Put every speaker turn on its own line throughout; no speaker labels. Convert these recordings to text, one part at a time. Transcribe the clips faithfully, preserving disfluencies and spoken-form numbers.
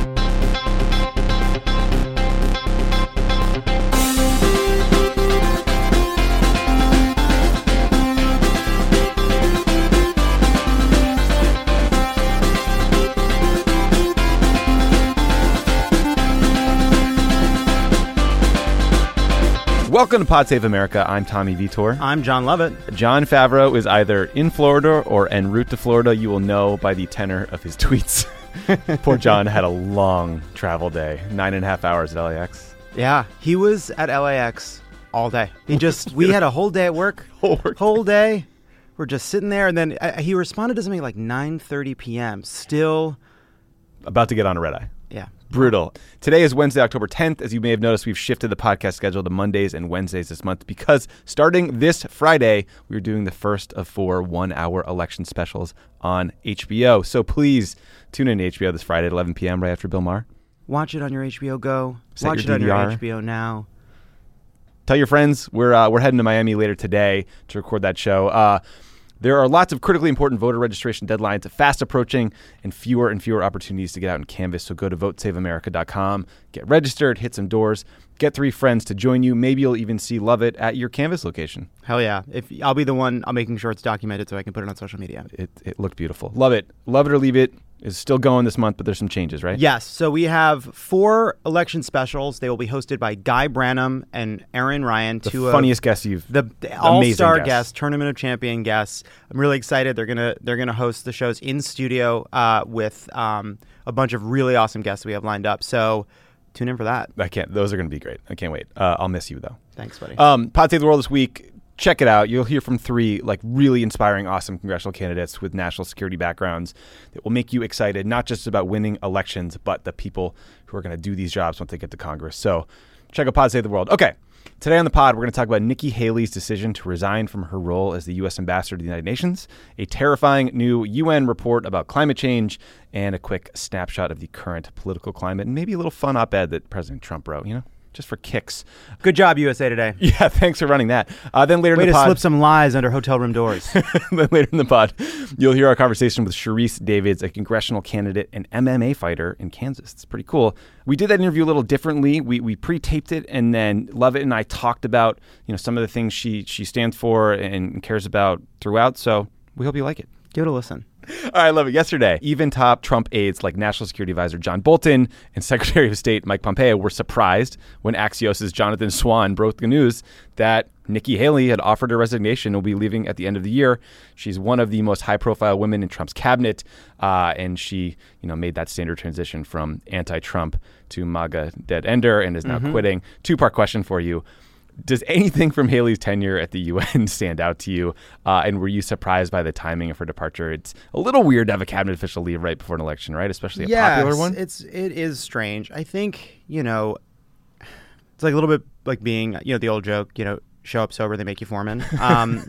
Welcome to Pod Save America. I'm Tommy Vitor.
I'm John Lovett.
Jon Favreau is either in Florida or en route to Florida. You will know by the tenor of his tweets. Poor John had a long travel day, nine and a half hours at L A X.
Yeah, he was at L A X all day. He just, we had a whole day at work,
whole, work
whole day. We're just sitting there, and then uh, he responded to something like nine thirty p.m. Still
about to get on a red eye.
Yeah.
Brutal. Today is Wednesday, October tenth. As you may have noticed, we've shifted the podcast schedule to Mondays and Wednesdays this month because starting this Friday, we're doing the first of four one-hour election specials on H B O. So please tune in to H B O this Friday at eleven p.m. right after Bill Maher.
Watch it on your H B O Go.
Set
Watch
your
it
D V R.
on your H B O Now.
Tell your friends. We're uh, we're heading to Miami later today to record that show. Uh, There are lots of critically important voter registration deadlines fast approaching and fewer and fewer opportunities to get out and canvass. So go to vote save america dot com, get registered, hit some doors, get three friends to join you. Maybe you'll even see Lovett at your canvass location.
Hell yeah. If I'll be the one I'm making sure it's documented so I can put it on social media.
It, it looked beautiful. Love it. Love it or leave it is still going this month, but there's some changes, right?
Yes. So we have four election specials. They will be hosted by Guy Branum and Aaron Ryan.
The
two
funniest guests you've
the, the all-star guests. guests, Tournament of Champion guests. I'm really excited. They're gonna they're gonna host the shows in studio uh, with um, a bunch of really awesome guests that we have lined up. So tune in for that.
I can't. Those are going to be great. I can't wait. Uh, I'll miss you though.
Thanks, buddy.
Um, Pod Save the World this week. Check it out. You'll hear from three like really inspiring, awesome congressional candidates with national security backgrounds that will make you excited, not just about winning elections, but the people who are going to do these jobs once they get to Congress. So check out Pod Save the World. Okay. Today on the pod, we're going to talk about Nikki Haley's decision to resign from her role as the U S ambassador to the United Nations, a terrifying new U N report about climate change, and a quick snapshot of the current political climate, and maybe a little fun op-ed that President Trump wrote, you know? Just for kicks.
Good job, U S A Today.
Yeah, thanks for running that. Uh, then later
Way
in the
to
pod,
slip some lies under hotel room doors.
Then later in the pod, you'll hear our conversation with Sharice Davids, a congressional candidate and M M A fighter in Kansas. It's pretty cool. We did that interview a little differently. We we pre-taped it, and then Lovett and I talked about you know some of the things she she stands for and cares about throughout. So we hope you like it.
Give it a listen.
All right, I love it. Yesterday, even top Trump aides like National Security Advisor John Bolton and Secretary of State Mike Pompeo were surprised when Axios' Jonathan Swan broke the news that Nikki Haley had offered her resignation and will be leaving at the end of the year. She's one of the most high-profile women in Trump's cabinet, uh, and she, you know, made that standard transition from anti-Trump to MAGA dead ender and is now mm-hmm. quitting. Two-part question for you. Does anything from Haley's tenure at the U N stand out to you? Uh, and were you surprised by the timing of her departure? It's a little weird to have a cabinet official leave right before an election, right? Especially a
yes,
popular one.
It's it is strange. I think, you know, it's like a little bit like being, you know, the old joke, you know, show up sober, they make you foreman. Um,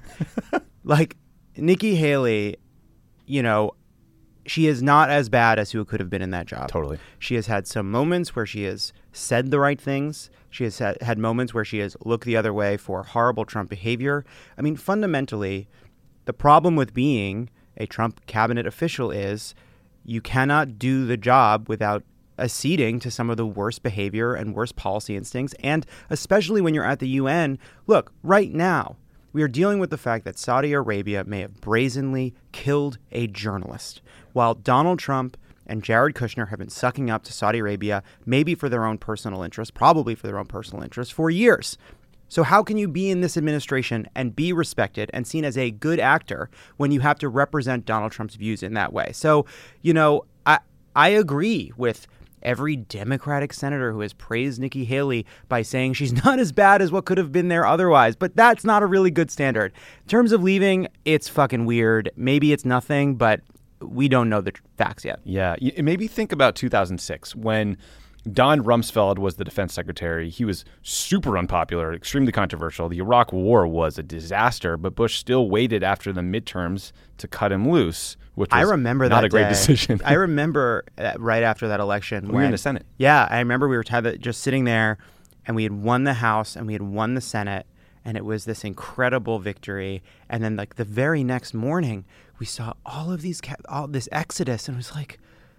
like Nikki Haley, you know, she is not as bad as who could have been in that job.
Totally.
She has had some moments where she has said the right things. She has had, had moments where she has looked the other way for horrible Trump behavior. I mean, fundamentally, the problem with being a Trump cabinet official is you cannot do the job without acceding to some of the worst behavior and worst policy instincts. And especially when you're at the U N, look, right now, we are dealing with the fact that Saudi Arabia may have brazenly killed a journalist, while Donald Trump and Jared Kushner have been sucking up to Saudi Arabia, maybe for their own personal interest, probably for their own personal interest, for years. So how can you be in this administration and be respected and seen as a good actor when you have to represent Donald Trump's views in that way? So, you know, I I agree with every Democratic senator who has praised Nikki Haley by saying she's not as bad as what could have been there otherwise. But that's not a really good standard. In terms of leaving, it's fucking weird. Maybe it's nothing, but we don't know the facts yet.
Yeah. Maybe think about two thousand six when Don Rumsfeld was the defense secretary. He was super unpopular, extremely controversial. The Iraq War was a disaster, but Bush still waited after the midterms to cut him loose, which was
I remember
not
that
a great
day.
decision.
I remember right after that election.
We
when,
were in the Senate.
Yeah, I remember we were t- just sitting there, and we had won the House, and we had won the Senate, and it was this incredible victory. And then, like, the very next morning, we saw all of these, ca- all this exodus, and it was like,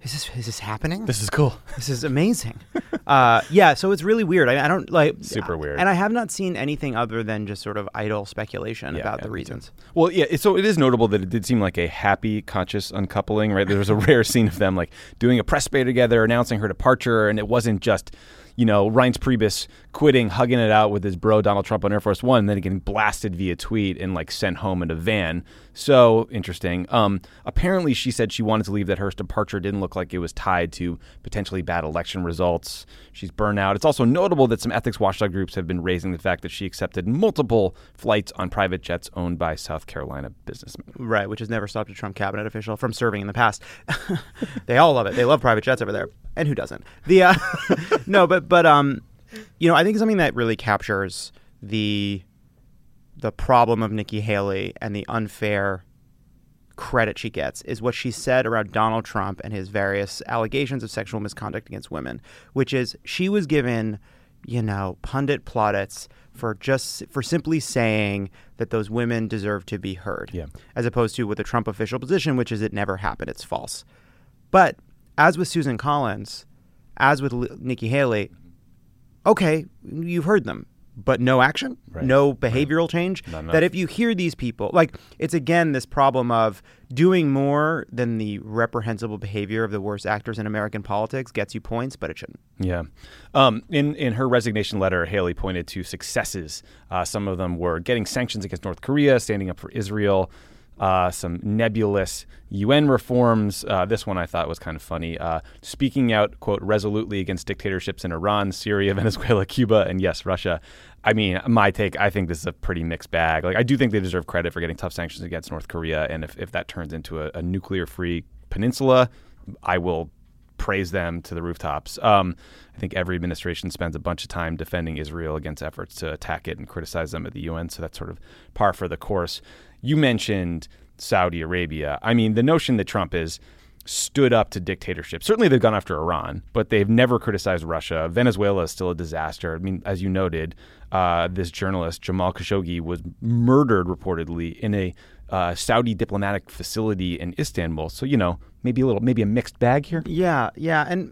is this is this happening?
This is cool.
This is amazing. uh, yeah, so it's really weird. I, I don't like
super weird,
and I have not seen anything other than just sort of idle speculation
yeah,
about
yeah,
the reasons.
Well, yeah. So it is notable that it did seem like a happy, conscious uncoupling. Right, there was a rare scene of them like doing a press bay together, announcing her departure, and it wasn't just, you know, Reince Priebus quitting, hugging it out with his bro Donald Trump on Air Force One, and then getting blasted via tweet and like sent home in a van. So interesting. Um, apparently, she said she wanted to leave, that her departure didn't look like it was tied to potentially bad election results. She's burned out. It's also notable that some ethics watchdog groups have been raising the fact that she accepted multiple flights on private jets owned by South Carolina businessmen.
Right, which has never stopped a Trump cabinet official from serving in the past. They all love it. They love private jets over there. And who doesn't? The uh, no, but but um, you know, I think something that really captures the the problem of Nikki Haley and the unfair credit she gets is what she said around Donald Trump and his various allegations of sexual misconduct against women, which is she was given, you know, pundit plaudits for just for simply saying that those women deserve to be heard,
yeah.
as opposed to with the Trump official position, which is it never happened, it's false. But as with Susan Collins, as with L- Nikki Haley, okay, you've heard them, but no action,
right.
no behavioral right. change. That if you hear these people, like it's again this problem of doing more than the reprehensible behavior of the worst actors in American politics gets you points, but it shouldn't.
Yeah. Um, in, in her resignation letter, Haley pointed to successes. Uh, some of them were getting sanctions against North Korea, standing up for Israel, Uh, some nebulous U N reforms. Uh, this one I thought was kind of funny. Uh, speaking out, quote, resolutely against dictatorships in Iran, Syria, Venezuela, Cuba, and yes, Russia. I mean, my take, I think this is a pretty mixed bag. Like, I do think they deserve credit for getting tough sanctions against North Korea. And if, if that turns into a, a nuclear-free peninsula, I will praise them to the rooftops. Um, I think every administration spends a bunch of time defending Israel against efforts to attack it and criticize them at the U N. So that's sort of par for the course. You mentioned Saudi Arabia. I mean, the notion that Trump has stood up to dictatorship. Certainly they've gone after Iran, but they've never criticized Russia. Venezuela is still a disaster. I mean, as you noted, uh, this journalist, Jamal Khashoggi, was murdered reportedly in a uh, Saudi diplomatic facility in Istanbul. So, you know, maybe a little, maybe a mixed bag here.
Yeah, yeah. And,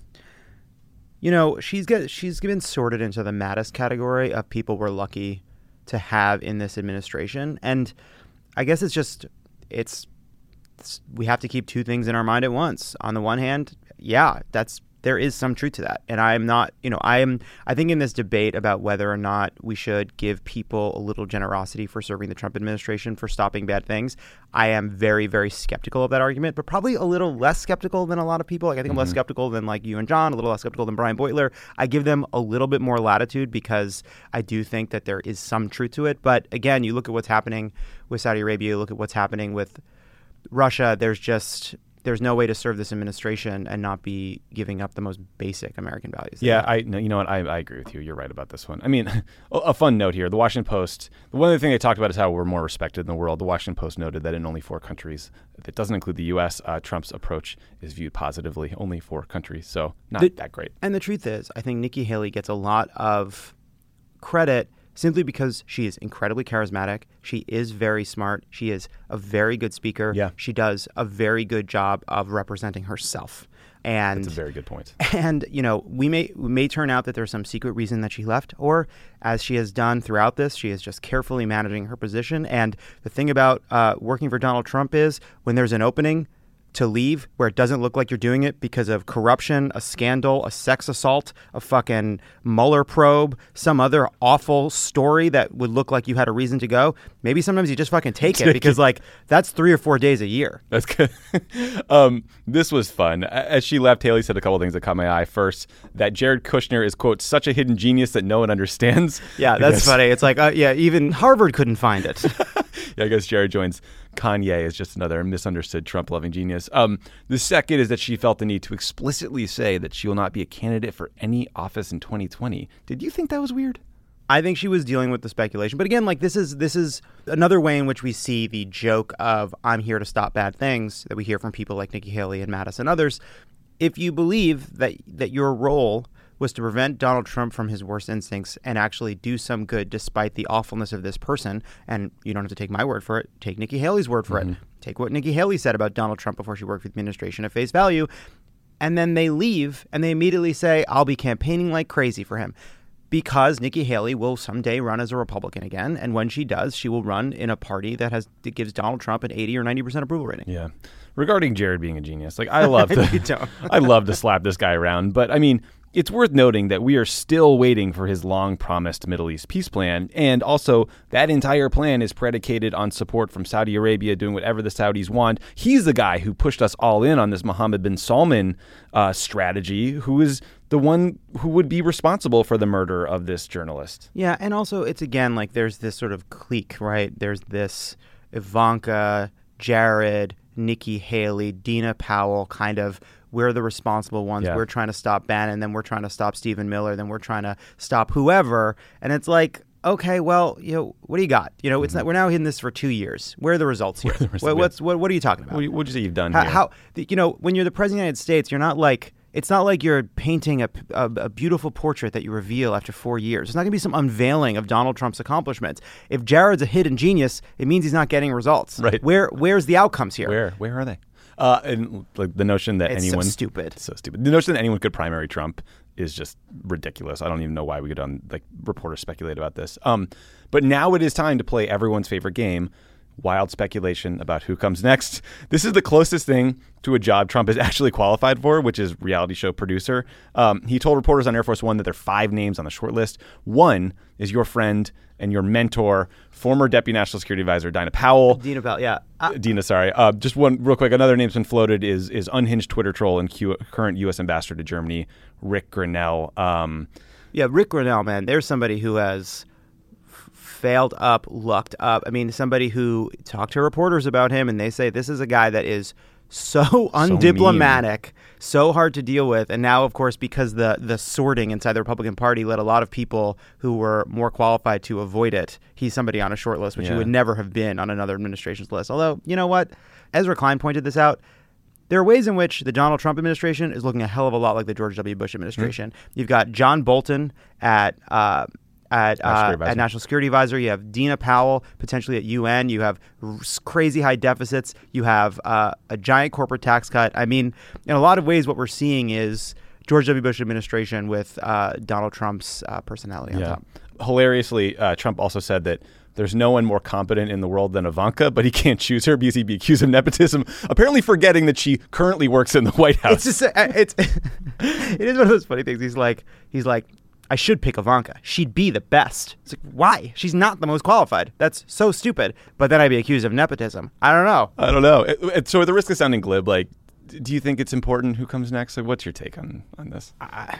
you know, she's get, she's been sorted into the Mattis category of people we're lucky to have in this administration. And I guess it's just, it's, it's, we have to keep two things in our mind at once. On the one hand, yeah, that's, there is some truth to that. And I'm not, you know, I am, I think in this debate about whether or not we should give people a little generosity for serving the Trump administration for stopping bad things, I am very, very skeptical of that argument, but probably a little less skeptical than a lot of people. Like I think mm-hmm. I'm less skeptical than like you and John, a little less skeptical than Brian Beutler. I give them a little bit more latitude because I do think that there is some truth to it. But again, you look at what's happening with Saudi Arabia, you look at what's happening with Russia, there's just... there's no way to serve this administration and not be giving up the most basic American values.
Yeah, I no, you know what? I, I agree with you. You're right about this one. I mean, a fun note here. The Washington Post, one of the things they talked about is how we're more respected in the world. The Washington Post noted that in only four countries, that doesn't include the U S, uh, Trump's approach is viewed positively. Only four countries, so not
the,
that great.
And the truth is, I think Nikki Haley gets a lot of credit simply because she is incredibly charismatic. She is very smart. She is a very good speaker.
Yeah.
She does a very good job of representing herself. And
that's a very good point.
And, you know, we may we may turn out that there's some secret reason that she left, or as she has done throughout this, she is just carefully managing her position. And the thing about uh, working for Donald Trump is when there's an opening to leave where it doesn't look like you're doing it because of corruption, a scandal, a sex assault, a fucking Mueller probe, some other awful story that would look like you had a reason to go. Maybe sometimes you just fucking take it because like that's three or four days a year.
That's good. um, this was fun. As she left, Haley said a couple of things that caught my eye. First, that Jared Kushner is, quote, such a hidden genius that no one understands.
Yeah, that's funny. It's like, uh, yeah, even Harvard couldn't find it.
Yeah, I guess Jared joins Kanye is just another misunderstood Trump-loving genius. Um, the second is that she felt the need to explicitly say that she will not be a candidate for any office in twenty twenty. Did you think that was weird?
I think she was dealing with the speculation. But again, like this is this is another way in which we see the joke of I'm here to stop bad things that we hear from people like Nikki Haley and Mattis and others. If you believe that that your role was to prevent Donald Trump from his worst instincts and actually do some good despite the awfulness of this person, and you don't have to take my word for it, take Nikki Haley's word for mm-hmm. it. Take what Nikki Haley said about Donald Trump before she worked for the administration at face value. and then they leave and they immediately say, I'll be campaigning like crazy for him. Because Nikki Haley will someday run as a Republican again, and when she does, she will run in a party that has that gives Donald Trump an eighty or ninety percent approval rating.
Yeah. Regarding Jared being a genius, like I love to, I love to slap this guy around, but I mean, it's worth noting that we are still waiting for his long-promised Middle East peace plan, and also that entire plan is predicated on support from Saudi Arabia doing whatever the Saudis want. He's the guy who pushed us all in on this Mohammed bin Salman uh, strategy, who is the one who would be responsible for the murder of this journalist.
Yeah, and also it's, again, like there's this sort of clique, right? There's this Ivanka, Jared, Nikki Haley, Dina Powell kind of, we're the responsible ones.
Yeah.
We're trying to stop Bannon, then we're trying to stop Stephen Miller, then we're trying to stop whoever. And it's like, okay, well, you know, what do you got? You know, it's mm-hmm. not. We're now in this for two years. Where are the results here? The results? What, what's what? What are you talking about?
What would you say you've done
how,
here?
How you know when you're the president of the United States, you're not like. It's not like you're painting a, a, a beautiful portrait that you reveal after four years. There's not going to be some unveiling of Donald Trump's accomplishments. If Jared's a hidden genius, it means he's not getting results.
Right.
Where Where's the outcomes here?
Where Where are they? Uh, and like the notion that
it's
anyone
so stupid,
so stupid. The notion that anyone could primary Trump is just ridiculous. I don't even know why we could um, like reporters speculate about this. Um, but now it is time to play everyone's favorite game. Wild speculation about who comes next. This is the closest thing to a job Trump is actually qualified for, which is reality show producer. Um, he told reporters on Air Force One that there are five names on the short list. One is your friend and your mentor, former Deputy National Security Advisor Dina Powell.
Dina Powell, yeah. Uh,
Dina, sorry. Uh, just one real quick. Another name's been floated is is unhinged Twitter troll and Q, current U S ambassador to Germany, Rick Grinnell. Um,
yeah, Rick Grinnell, man. There's somebody who has failed up, lucked up. I mean, somebody who talked to reporters about him, and they say this is a guy that is so undiplomatic, so, so hard to deal with. And now, of course, because the the sorting inside the Republican Party led a lot of people who were more qualified to avoid it, he's somebody on a short list, which
yeah.
he would never have been on another administration's list. Although, you know what? Ezra Klein pointed this out. There are ways in which the Donald Trump administration is looking a hell of a lot like the George W. Bush administration. Mm-hmm. You've got John Bolton at... Uh, At, uh, at National Security Advisor. You have Dina Powell potentially at U N. You have r- crazy high deficits. You have uh, a giant corporate tax cut. I mean, in a lot of ways, what we're seeing is George W. Bush administration with uh, Donald Trump's uh, personality on
yeah.
top.
Hilariously, uh, Trump also said that there's no one more competent in the world than Ivanka, but he can't choose her because he'd be accused of nepotism, apparently forgetting that she currently works in the White House.
It's just, uh, it's, it is one of those funny things. He's like, he's like, I should pick Ivanka. She'd be the best. It's like, why? She's not the most qualified. That's so stupid. But then I'd be accused of nepotism. I don't know.
I don't know. It, it, so at the risk of sounding glib, like, do you think it's important who comes next? Like, what's your take on, on this?
I,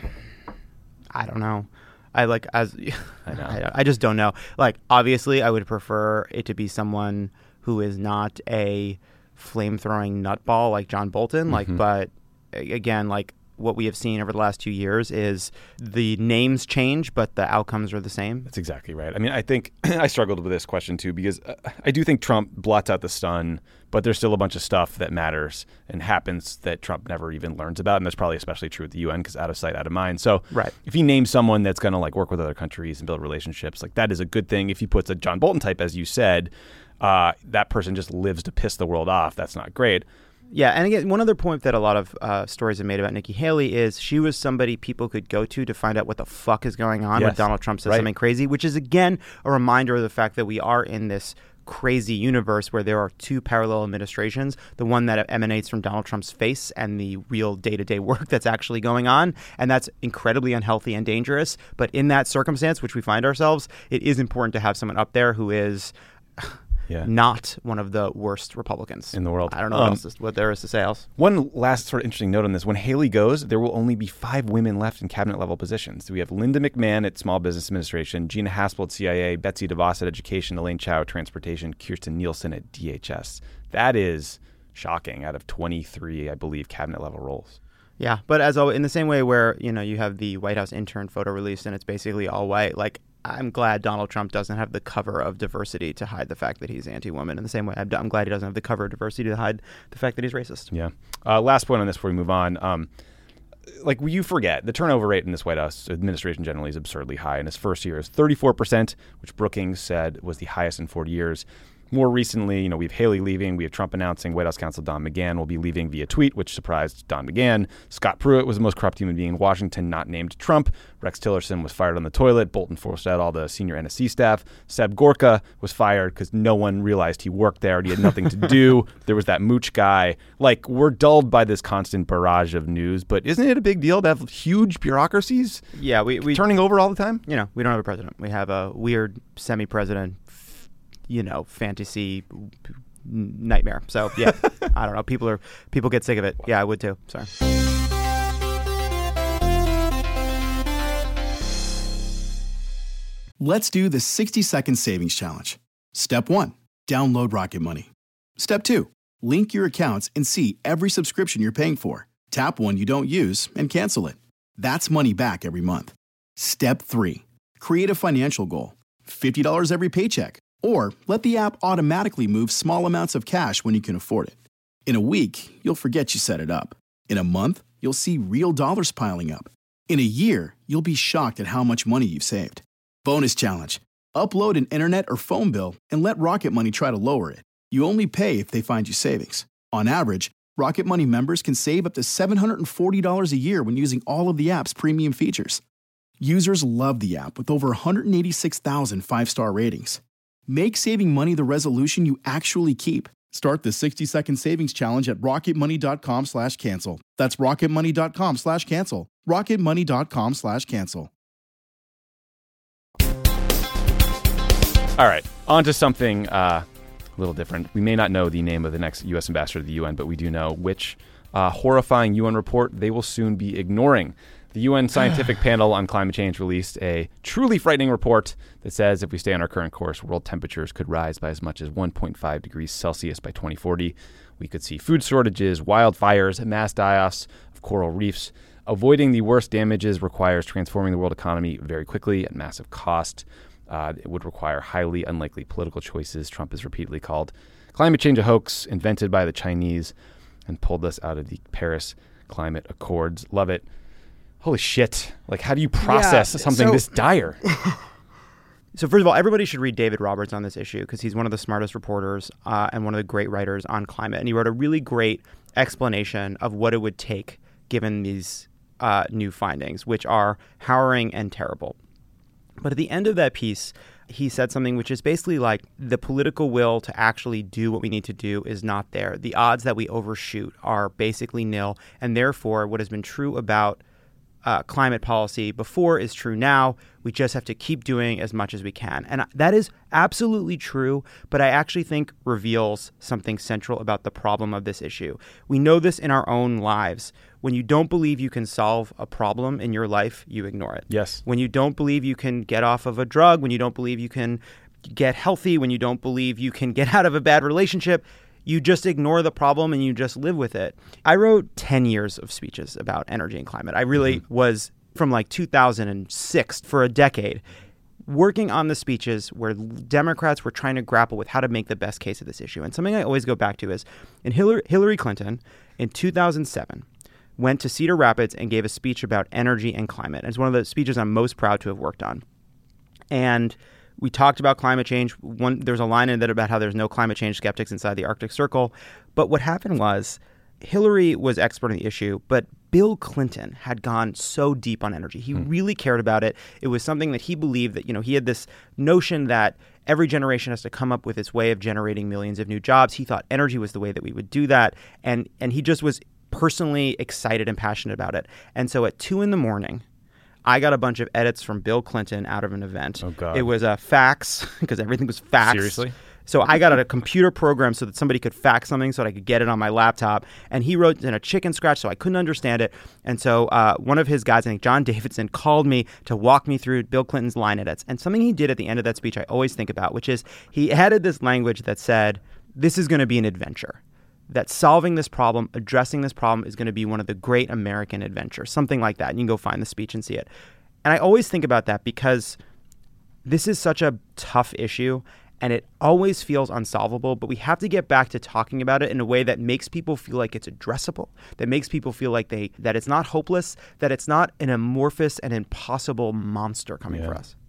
I don't know. I like as
I know.
I, I just don't know. Like, obviously, I would prefer it to be someone who is not a flame-throwing nutball like John Bolton. Like, mm-hmm. but again, like. What we have seen over the last two years is the names change, but the outcomes are the same.
That's exactly right. I mean, I think I struggled with this question too because I do think Trump blots out the stun, but there's still a bunch of stuff that matters and happens that Trump never even learns about, and that's probably especially true at the U N because out of sight, out of mind. So
right.
if he names someone that's going to like work with other countries and build relationships, like that is a good thing. If he puts a John Bolton type, as you said, uh, that person just lives to piss the world off. That's not great.
Yeah, and again, one other point that a lot of uh, stories have made about Nikki Haley is she was somebody people could go to to find out what the fuck is going on
yes.
when Donald Trump says
right.
something crazy, which is, again, a reminder of the fact that we are in this crazy universe where there are two parallel administrations, the one that emanates from Donald Trump's face and the real day-to-day work that's actually going on. And that's incredibly unhealthy and dangerous. But in that circumstance, which we find ourselves, it is important to have someone up there who is... Yeah. Not one of the worst Republicans
in the world.
I don't know
um,
what, else is, what there is to say else.
One last sort of interesting note on this. When Haley goes, there will only be five women left in cabinet level positions. We have Linda McMahon at Small Business Administration, Gina Haspel at C I A, Betsy DeVos at Education, Elaine Chao at Transportation, Kirsten Nielsen at D H S. That is shocking out of twenty-three, I believe, cabinet level roles.
Yeah, but as always, in the same way where, you know, you have the White House intern photo released and it's basically all white, like, I'm glad Donald Trump doesn't have the cover of diversity to hide the fact that he's anti-woman. In the same way, I'm glad he doesn't have the cover of diversity to hide the fact that he's racist.
Yeah. Uh, last point on this before we move on. Um, like, you forget, the turnover rate in this White House administration generally is absurdly high. In his first year is thirty-four percent, which Brookings said was the highest in forty years. more recently, you know, we have Haley leaving. We have Trump announcing White House counsel Don McGahn will be leaving via tweet, which surprised Don McGahn. Scott Pruitt was the most corrupt human being in Washington, not named Trump. Rex Tillerson was fired on the toilet. Bolton forced out all the senior N S C staff. Seb Gorka was fired because no one realized he worked there and he had nothing to do. There was that mooch guy. Like, we're dulled by this constant barrage of news, but isn't it a big deal to have huge bureaucracies
yeah, we, we
turning over all the time?
You know, we don't have a president. We have a weird semi-president, you know, fantasy nightmare. So, yeah, I don't know. People are people get sick of it. Yeah, I would too. Sorry.
Let's do the sixty second savings challenge. Step one, download Rocket Money. Step two, link your accounts and see every subscription you're paying for. Tap one you don't use and cancel it. That's money back every month. Step three, create a financial goal. fifty dollars every paycheck. Or let the app automatically move small amounts of cash when you can afford it. In a week, you'll forget you set it up. In a month, you'll see real dollars piling up. In a year, you'll be shocked at how much money you've saved. Bonus challenge. Upload an internet or phone bill and let Rocket Money try to lower it. You only pay if they find you savings. On average, Rocket Money members can save up to seven hundred forty dollars a year when using all of the app's premium features. Users love the app with over one hundred eighty-six thousand five-star ratings. Make saving money the resolution you actually keep. Start the sixty second savings challenge at rocketmoney.com slash cancel. That's rocketmoney.com slash cancel. rocketmoney.com slash cancel.
All right, on to something uh, a little different. We may not know the name of the next U S ambassador to the U N, but we do know which uh, horrifying U N report they will soon be ignoring. The U N Scientific Panel on Climate Change released a truly frightening report that says if we stay on our current course, world temperatures could rise by as much as one point five degrees Celsius by twenty forty. We could see food shortages, wildfires, mass die-offs of coral reefs. Avoiding the worst damages requires transforming the world economy very quickly at massive cost. Uh, it would require highly unlikely political choices. Trump has repeatedly called climate change a hoax invented by the Chinese and pulled us out of the Paris Climate Accords. Love it. Holy shit. Like, how do you process
yeah,
something
so,
this dire?
So, first of all, everybody should read David Roberts on this issue because he's one of the smartest reporters uh, and one of the great writers on climate. And he wrote a really great explanation of what it would take given these uh, new findings, which are harrowing and terrible. But at the end of that piece, he said something which is basically like the political will to actually do what we need to do is not there. The odds that we overshoot are basically nil. And therefore, what has been true about uh, climate policy before is true now. We just have to keep doing as much as we can. And that is absolutely true, but I actually think reveals something central about the problem of this issue. We know this in our own lives. When you don't believe you can solve a problem in your life, you ignore it.
Yes.
When you don't believe you can get off of a drug, when you don't believe you can get healthy, when you don't believe you can get out of a bad relationship, you just ignore the problem and you just live with it. I wrote ten years of speeches about energy and climate. I really mm-hmm. was from like two thousand six for a decade working on the speeches where Democrats were trying to grapple with how to make the best case of this issue. And something I always go back to is in Hillary, Hillary Clinton in two thousand seven went to Cedar Rapids and gave a speech about energy and climate. And it's one of the speeches I'm most proud to have worked on. And we talked about climate change. One, there's a line in it about how there's no climate change skeptics inside the Arctic Circle. But what happened was Hillary was expert on the issue, but Bill Clinton had gone so deep on energy. He hmm. really cared about it. It was something that he believed that, you know, he had this notion that every generation has to come up with its way of generating millions of new jobs. He thought energy was the way that we would do that. And and he just was personally excited and passionate about it. And so at two in the morning, I got a bunch of edits from Bill Clinton out of an event.
Oh, God.
It was a fax because everything was faxed.
Seriously?
So I got a computer program so that somebody could fax something so that I could get it on my laptop. And he wrote in a chicken scratch, so I couldn't understand it. And so uh, one of his guys, I think John Davidson, called me to walk me through Bill Clinton's line edits. And something he did at the end of that speech I always think about, which is he added this language that said, this is going to be an adventure. That solving this problem, addressing this problem is going to be one of the great American adventures, something like that. And you can go find the speech and see it. And I always think about that because this is such a tough issue and it always feels unsolvable, but we have to get back to talking about it in a way that makes people feel like it's addressable, that makes people feel like they that it's not hopeless, that it's not an amorphous and impossible monster coming
yeah.
for us.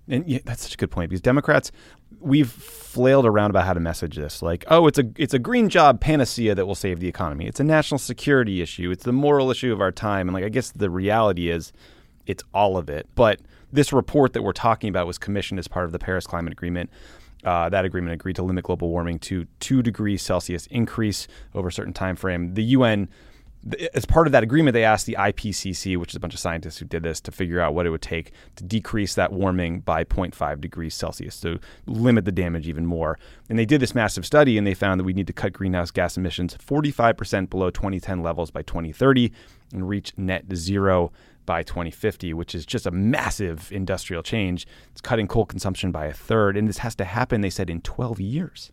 And yeah, that's such a good point because Democrats, we've flailed around about how to message this. Like, oh, it's a it's a green job panacea that will save the economy. It's a national security issue. It's the moral issue of our time. And like, I guess the reality is it's all of it. But this report that we're talking about was commissioned as part of the Paris Climate Agreement. Uh, that agreement agreed to limit global warming to two degrees Celsius increase over a certain time frame. The U N, as part of that agreement, they asked the I P C C, which is a bunch of scientists who did this, to figure out what it would take to decrease that warming by zero point five degrees Celsius, to limit the damage even more. And they did this massive study, and they found that we need to cut greenhouse gas emissions forty-five percent below twenty ten levels by twenty thirty and reach net zero by twenty fifty, which is just a massive industrial change. It's cutting coal consumption by a third, and this has to happen, they said, in twelve years.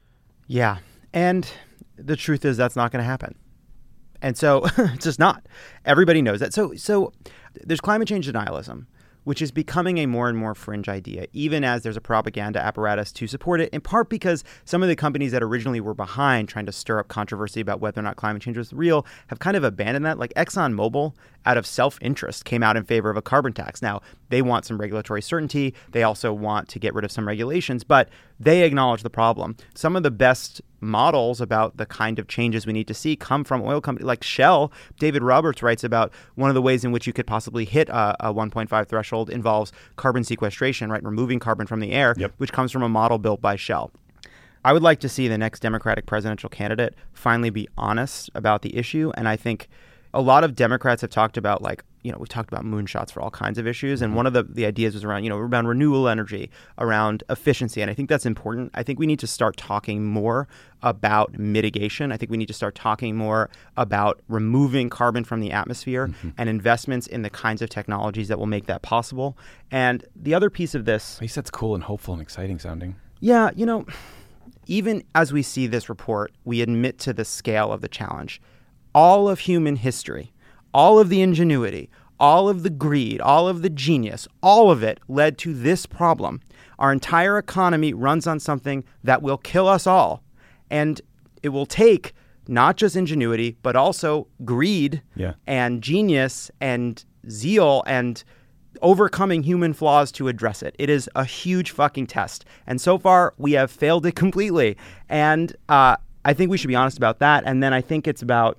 Yeah, and the truth is that's not going to happen. And so it's just not. Everybody knows that. So so there's climate change denialism, which is becoming a more and more fringe idea, even as there's a propaganda apparatus to support it, in part because some of the companies that originally were behind trying to stir up controversy about whether or not climate change was real have kind of abandoned that. Like ExxonMobil, out of self-interest, came out in favor of a carbon tax. Now, they want some regulatory certainty. They also want to get rid of some regulations, but they acknowledge the problem. Some of the best models about the kind of changes we need to see come from oil companies like Shell. David Roberts writes about one of the ways in which you could possibly hit a, a one point five threshold involves carbon sequestration, right? Removing carbon from the air,
yep.
which comes from a model built by Shell. I would like to see the next Democratic presidential candidate finally be honest about the issue. And I think a lot of Democrats have talked about, like, you know, we've talked about moonshots for all kinds of issues. And one of the, the ideas was around, you know, around renewable energy, around efficiency. And I think that's important. I think we need to start talking more about mitigation. I think we need to start talking more about removing carbon from the atmosphere mm-hmm. and investments in the kinds of technologies that will make that possible. And the other piece of this...
At least that's cool and hopeful and exciting sounding.
Yeah, you know, even as we see this report, we admit to the scale of the challenge. All of human history, all of the ingenuity, all of the greed, all of the genius, all of it led to this problem. Our entire economy runs on something that will kill us all. And it will take not just ingenuity, but also greed
yeah.
and genius and zeal and overcoming human flaws to address it. It is a huge fucking test. And so far, we have failed it completely. And uh, I think we should be honest about that. And then I think it's about...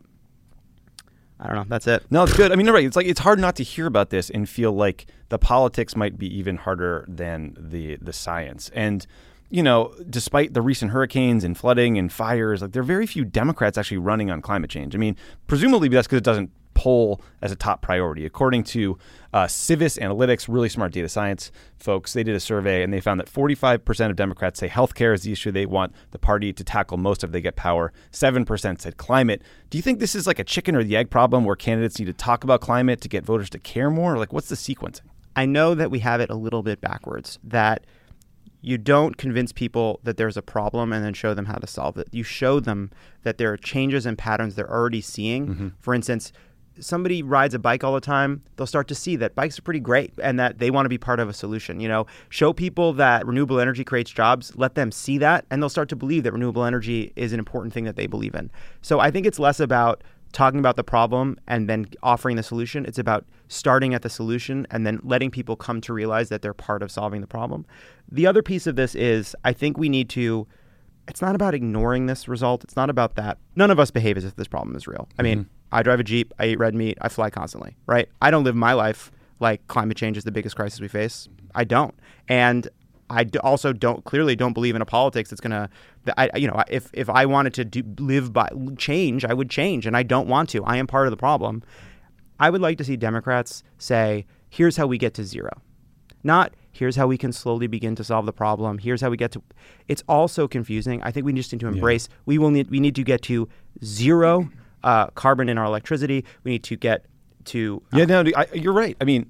I don't know. That's it.
No, it's good. I mean, you're right. It's like it's hard not to hear about this and feel like the politics might be even harder than the the science. And, you know, despite the recent hurricanes and flooding and fires, like there are very few Democrats actually running on climate change. I mean, presumably that's because it doesn't poll as a top priority. According to uh, Civis Analytics, really smart data science folks, they did a survey and they found that forty-five percent of Democrats say healthcare is the issue they want the party to tackle most if they get power. seven percent said climate. Do you think this is like a chicken or the egg problem where candidates need to talk about climate to get voters to care more? Or like, what's the sequencing?
I know that we have it a little bit backwards, that you don't convince people that there's a problem and then show them how to solve it. You show them that there are changes and patterns they're already seeing. Mm-hmm. For instance, somebody rides a bike all the time, they'll start to see that bikes are pretty great and that they want to be part of a solution. You know, show people that renewable energy creates jobs, let them see that, and they'll start to believe that renewable energy is an important thing that they believe in. So I think it's less about talking about the problem and then offering the solution. It's about starting at the solution and then letting people come to realize that they're part of solving the problem. The other piece of this is I think we need to, it's not about ignoring this result. It's not about that. None of us behave as if this problem is real. I mean, mm-hmm. I drive a Jeep, I eat red meat, I fly constantly, right? I don't live my life like climate change is the biggest crisis we face. I don't. And I also don't clearly don't believe in a politics that's going to, I you know, if if I wanted to do, live by change, I would change. And I don't want to. I am part of the problem. I would like to see Democrats say, here's how we get to zero. Not here's how we can slowly begin to solve the problem. Here's how we get to, it's all so confusing. I think we just need to embrace, yeah. we will need, we need to get to zero Uh, carbon in our electricity. We need to get to... Uh,
yeah, no, I, you're right. I mean,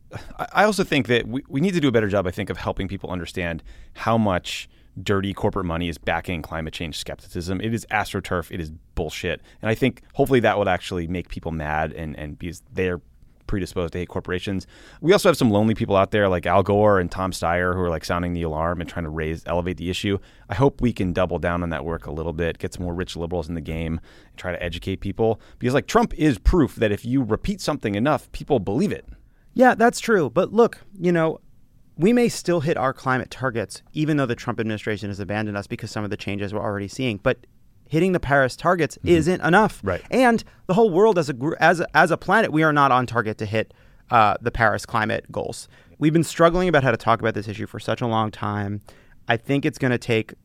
I also think that we, we need to do a better job, I think, of helping people understand how much dirty corporate money is backing climate change skepticism. It is AstroTurf. It is bullshit. And I think hopefully that would actually make people mad and, and because they're predisposed to hate corporations. We also have some lonely people out there like Al Gore and Tom Steyer who are like sounding the alarm and trying to raise, elevate the issue. I hope we can double down on that work a little bit, get some more rich liberals in the game and try to educate people because like Trump is proof that if you repeat something enough, people believe it.
Yeah, that's true. But look, you know, we may still hit our climate targets, even though the Trump administration has abandoned us because some of the changes we're already seeing. But hitting the Paris targets mm-hmm. isn't enough.
Right.
And the whole world as a as a, as a planet, we are not on target to hit uh, the Paris climate goals. We've been struggling about how to talk about this issue for such a long time. I think it's going to take.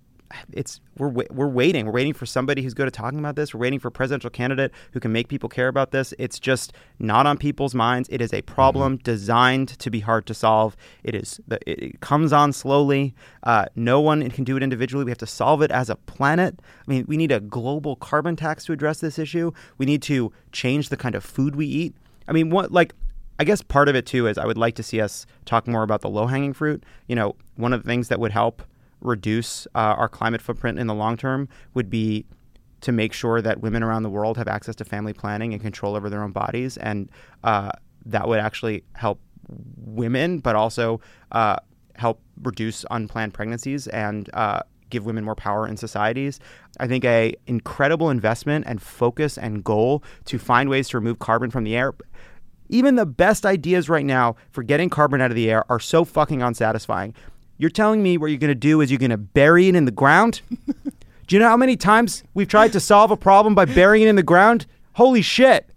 It's we're we're waiting. We're waiting for somebody who's good at talking about this. We're waiting for a presidential candidate who can make people care about this. It's just not on people's minds. It is a problem mm-hmm. designed to be hard to solve. It is. The, it comes on slowly. Uh, no one can do it individually. We have to solve it as a planet. I mean, we need a global carbon tax to address this issue. We need to change the kind of food we eat. I mean, what like. I guess part of it, too, is I would like to see us talk more about the low-hanging fruit. You know, one of the things that would help reduce uh, our climate footprint in the long term would be to make sure that women around the world have access to family planning and control over their own bodies. And uh, that would actually help women, but also uh, help reduce unplanned pregnancies and uh, give women more power in societies. I think a incredible investment and focus and goal to find ways to remove carbon from the air. Even the best ideas right now for getting carbon out of the air are so fucking unsatisfying. You're telling me what you're going to do is you're going to bury it in the ground? Do you know how many times we've tried to solve a problem by burying it in the ground? Holy shit.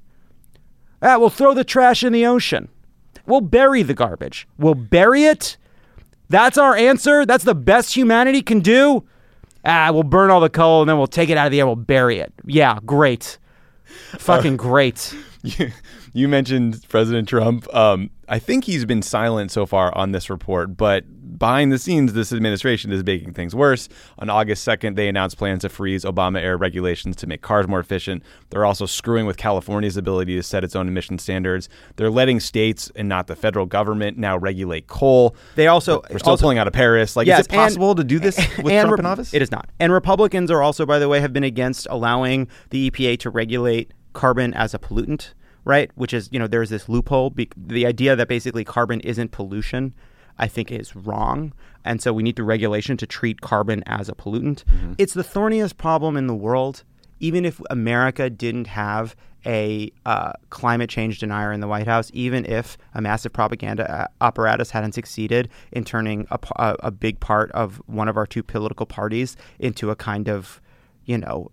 Ah, we'll throw the trash in the ocean. We'll bury the garbage. We'll bury it? That's our answer? That's the best humanity can do? Ah, we'll burn all the coal and then we'll take it out of the air. We'll bury it. Yeah, great. Fucking uh, great.
You, you mentioned President Trump. Um, I think he's been silent so far on this report, but behind the scenes, this administration is making things worse. On August second, they announced plans to freeze Obama-era regulations to make cars more efficient. They're also screwing with California's ability to set its own emission standards. They're letting states and not the federal government now regulate coal.
They also
We're still
also,
pulling out of Paris. Like,
yes,
is it possible
and,
to do this with
and
Trump
Re-
in office?
It is not. And Republicans are also, by the way, have been against allowing the E P A to regulate carbon as a pollutant, right? Which is, you know, there's this loophole. Be- the idea that basically carbon isn't pollution, I think, is wrong. And so we need the regulation to treat carbon as a pollutant. Mm-hmm. It's the thorniest problem in the world. Even if America didn't have a uh, climate change denier in the White House, even if a massive propaganda apparatus hadn't succeeded in turning a, a, a big part of one of our two political parties into a kind of, you know,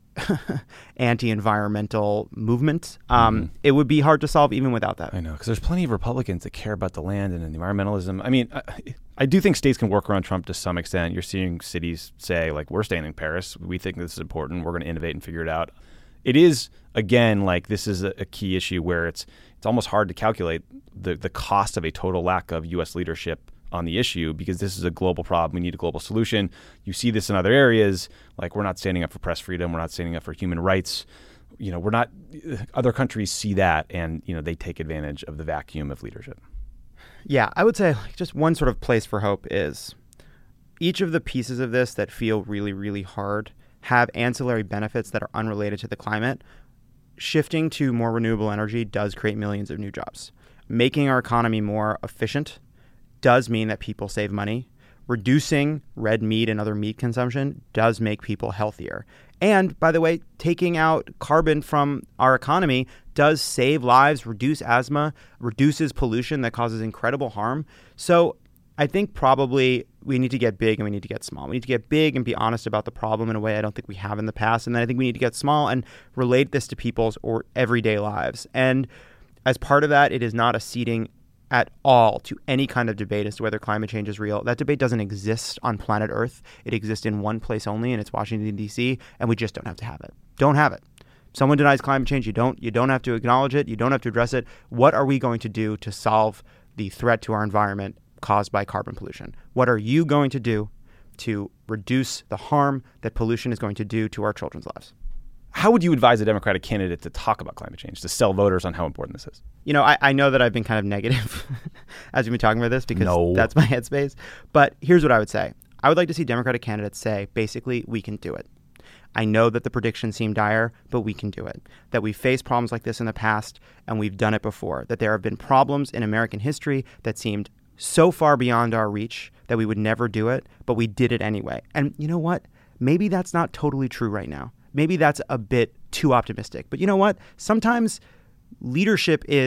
anti-environmental movement, um, mm-hmm. it would be hard to solve even without that.
I know, because there's plenty of Republicans that care about the land and environmentalism. I mean, I, I do think states can work around Trump to some extent. You're seeing cities say, like, we're staying in Paris. We think this is important. We're going to innovate and figure it out. It is, again, like this is a, a key issue where it's it's almost hard to calculate the, the cost of a total lack of U S leadership on the issue, because this is a global problem. We need a global solution. You see this in other areas, like we're not standing up for press freedom. We're not standing up for human rights. You know, we're not, other countries see that and, you know, they take advantage of the vacuum of leadership.
Yeah, I would say like, just one sort of place for hope is each of the pieces of this that feel really, really hard have ancillary benefits that are unrelated to the climate. Shifting to more renewable energy does create millions of new jobs. Making our economy more efficient does mean that people save money. Reducing red meat and other meat consumption does make people healthier. And, by the way, taking out carbon from our economy does save lives, reduce asthma, reduces pollution that causes incredible harm. So I think probably we need to get big and we need to get small. We need to get big and be honest about the problem in a way I don't think we have in the past. And then I think we need to get small and relate this to people's or everyday lives. And as part of that, it is not acceding at all to any kind of debate as to whether climate change is real. That debate doesn't exist on planet Earth. It exists in one place only, and it's Washington, D C, and we just don't have to have it. Don't have it. Someone denies climate change, you don't you don't have to acknowledge it, you don't have to address it. What are we going to do to solve the threat to our environment caused by carbon pollution? What are you going to do to reduce the harm that pollution is going to do to our children's lives?
How would you advise a Democratic candidate to talk about climate change, to sell voters on how important this is?
You know, I, I know that I've been kind of negative as we've been talking about this because
no.
that's my headspace. But here's what I would say. I would like to see Democratic candidates say, basically, we can do it. I know that the predictions seem dire, but we can do it. That we've faced problems like this in the past, and we've done it before. That there have been problems in American history that seemed so far beyond our reach that we would never do it, but we did it anyway. And you know what? Maybe that's not totally true right now. Maybe that's a bit too optimistic. But you know what? Sometimes leadership is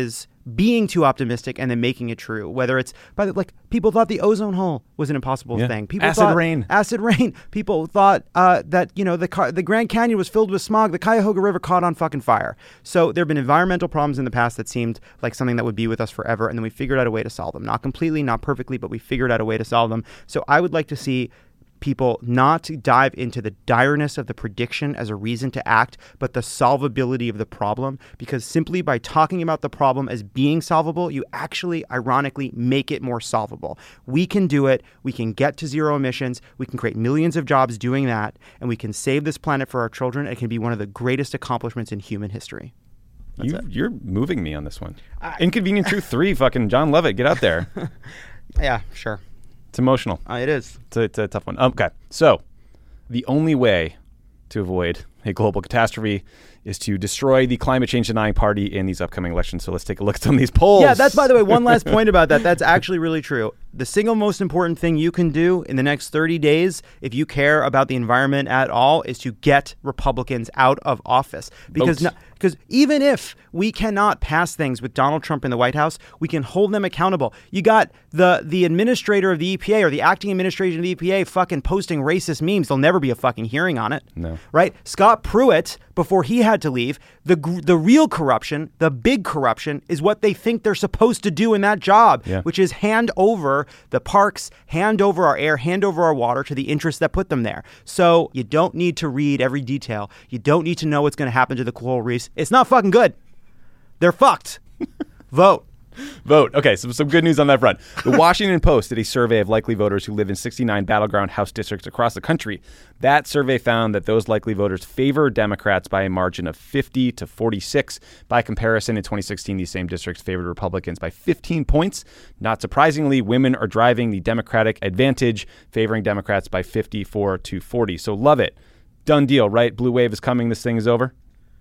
being too optimistic and then making it true. Whether it's by the, like people thought the ozone hole was an impossible
yeah.
thing. People
acid
thought,
rain.
Acid rain. People thought uh, that you know the car, the Grand Canyon was filled with smog. The Cuyahoga River caught on fucking fire. So there have been environmental problems in the past that seemed like something that would be with us forever, and then we figured out a way to solve them. Not completely, not perfectly, but we figured out a way to solve them. So I would like to see people not dive into the direness of the prediction as a reason to act, but the solvability of the problem, because simply by talking about the problem as being solvable, you actually, ironically, make it more solvable. We can do it. We can get to zero emissions. We can create millions of jobs doing that, and we can save this planet for our children. It can be one of the greatest accomplishments in human history.
You, you're moving me on this one. I, Inconvenient Truth three, fucking John Lovett, get out there.
Yeah, sure.
It's emotional.
Uh, it is.
It's a, it's a tough one. Um, okay, so the only way to avoid a global catastrophe is to destroy the climate change denying party in these upcoming elections. So let's take a look at some of these polls.
Yeah, that's, by the way, one last point about that. That's actually really true. The single most important thing you can do in the next thirty days, if you care about the environment at all, is to get Republicans out of office. Because no, because even if we cannot pass things with Donald Trump in the White House, we can hold them accountable. You got the the administrator of the E P A or the acting administrator of the E P A fucking posting racist memes. There'll never be a fucking hearing on it.
No.
Right? Scott Pruitt, before he had to leave, the the real corruption, the big corruption, is what they think they're supposed to do in that job,
yeah.
which is hand over the parks, hand over our air, hand over our water to the interests that put them there. So you don't need to read every detail. You don't need to know what's going to happen to the coral reefs. It's not fucking good. They're fucked. Vote.
Vote. Okay, so some good news on that front. The Washington Post did a survey of likely voters who live in sixty-nine battleground House districts across the country. That survey found that those likely voters favor Democrats by a margin of fifty to forty-six. By comparison, in twenty sixteen, these same districts favored Republicans by fifteen points. Not surprisingly, women are driving the Democratic advantage, favoring Democrats by fifty-four to forty. So love it. Done deal, right? Blue wave is coming. This thing is over.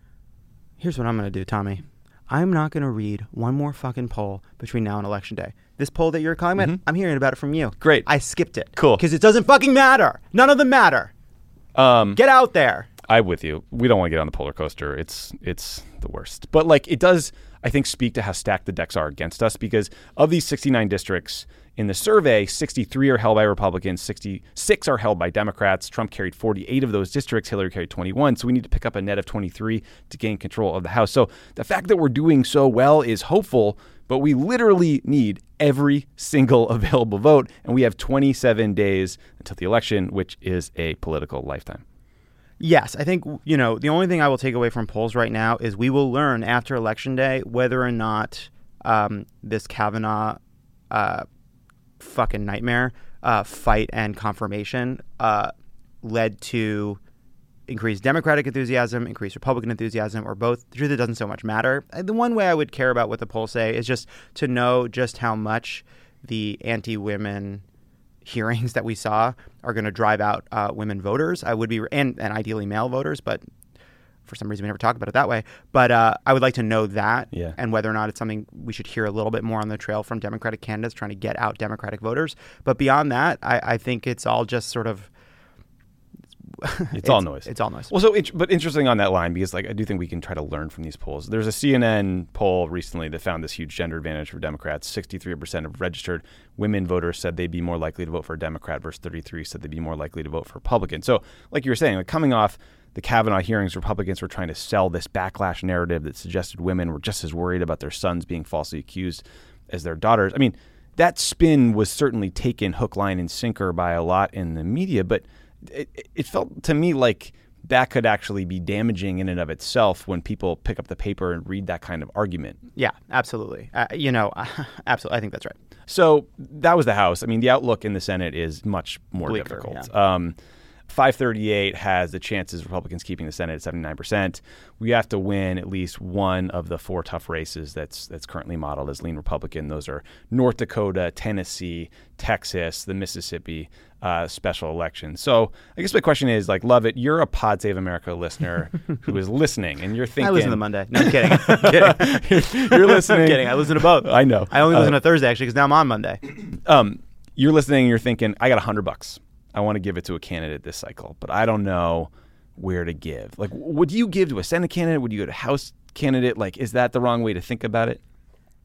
Here's what I'm going to do, Tommy. I'm not going to read one more fucking poll between now and Election Day. This poll that you're calling about, mm-hmm. I'm hearing about it from you.
Great.
I skipped it.
Cool.
Because it doesn't fucking matter. None of them matter.
Um,
Get out there.
I'm with you. We don't want to get on the polar coaster. It's it's the worst. But like it does, I think, speak to how stacked the decks are against us, because of these sixty-nine districts in the survey, sixty-three are held by Republicans, sixty-six are held by Democrats. Trump carried forty-eight of those districts. Hillary carried twenty-one. So we need to pick up a net of twenty-three to gain control of the House. So the fact that we're doing so well is hopeful, but we literally need every single available vote. And we have twenty-seven days until the election, which is a political lifetime.
Yes, I think, you know, the only thing I will take away from polls right now is we will learn after Election Day whether or not um, this Kavanaugh uh, fucking nightmare uh, fight and confirmation uh, led to increased Democratic enthusiasm, increased Republican enthusiasm, or both. The truth, it doesn't so much matter. The one way I would care about what the polls say is just to know just how much the anti-women hearings that we saw are going to drive out uh, women voters. I would be, and, and ideally male voters, but for some reason we never talk about it that way. But uh, I would like to know that,
yeah.
and whether or not it's something we should hear a little bit more on the trail from Democratic candidates trying to get out Democratic voters. But beyond that, I, I think it's all just sort of
It's, it's all noise.
It's all noise.
Well, so it, but interesting on that line, because like I do think we can try to learn from these polls. There's a C N N poll recently that found this huge gender advantage for Democrats. sixty-three percent of registered women voters said they'd be more likely to vote for a Democrat versus thirty-three said they'd be more likely to vote for a Republican. So like you were saying, like coming off the Kavanaugh hearings, Republicans were trying to sell this backlash narrative that suggested women were just as worried about their sons being falsely accused as their daughters. I mean, that spin was certainly taken hook, line, and sinker by a lot in the media, but It, it felt to me like that could actually be damaging in and of itself when people pick up the paper and read that kind of argument.
Yeah, absolutely. Uh, you know, absolutely. I think that's right.
So that was the House. I mean, the outlook in the Senate is much more
Bleaker,
difficult.
Yeah.
Um, five thirty-eight has the chances of Republicans keeping the Senate at seventy-nine percent. We have to win at least one of the four tough races that's that's currently modeled as lean Republican. Those are North Dakota, Tennessee, Texas, the Mississippi uh, special election. So I guess my question is, like, Lovett, you're a Pod Save America listener who is listening, and you're thinking...
I listen to Monday. No, I'm kidding. I'm kidding.
You're listening.
I'm kidding. I listen to both.
I know.
I only listen
uh,
to Thursday, actually, because now I'm on Monday.
Um, you're listening, and you're thinking, I got a hundred bucks. I want to give it to a candidate this cycle, but I don't know where to give. Like, would you give to a Senate candidate? Would you go to House candidate? Like, is that the wrong way to think about it?